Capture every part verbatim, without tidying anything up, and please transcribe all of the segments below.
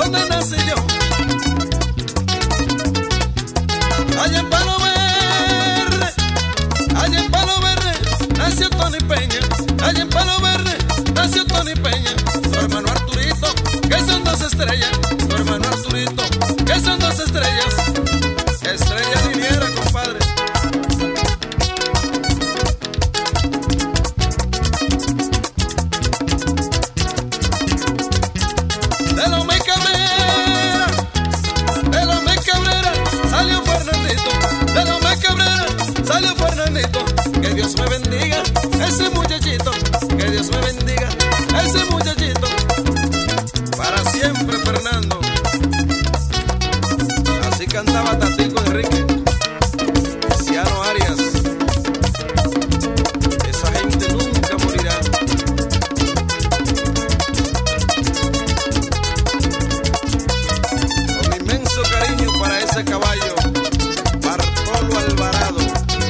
donde nací yo. Allá en Palo Verde, allá en Palo Verde, nació Tony Peña. Allá en Palo Verde, nació Tony Peña. Tu hermano Arturito, que son dos estrellas. Tu hermano Arturito, que son dos estrellas. Estrella liniera, compadre. De Lomé Cabrera, de Lomé Cabrera salió Fernandito. De Lomé Cabrera salió Fernandito. Que Dios me bendiga ese muchachito. Que Dios me bendiga ese muchachito. Para siempre, Fernando. Así cantaba Tatico Enrique, Ciano Arias. Esa gente nunca morirá. Con inmenso cariño para ese caballo, Bartolo Alvarado.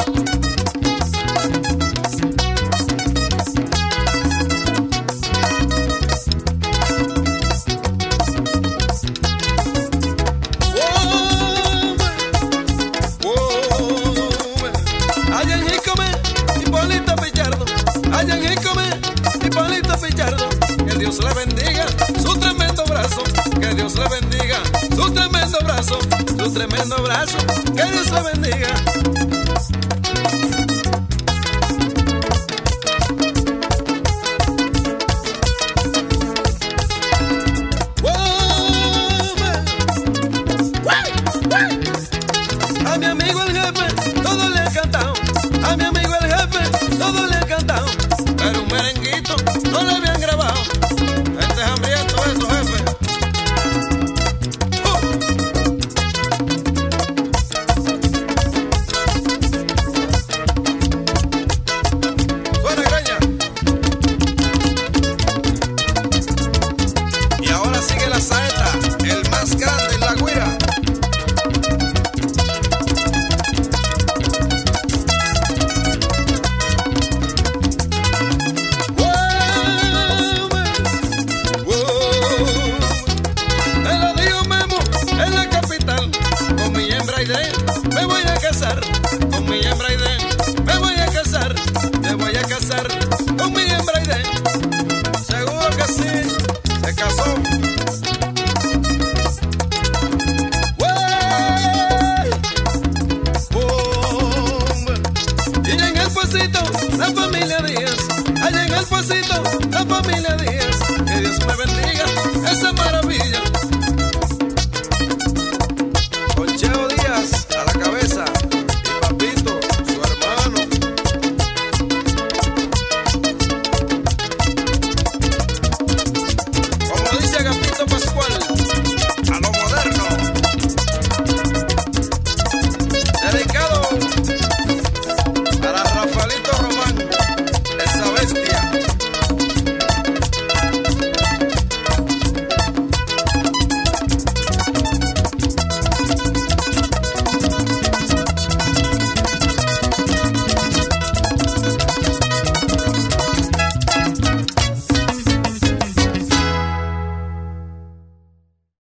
Allá en Jícome, Hipólito Pichardo. Allá en Jícome, Hipólito Pichardo. Que Dios le bendiga su tremendo brazo. Que Dios le bendiga su tremendo brazo. Su tremendo brazo. Que Dios le bendiga.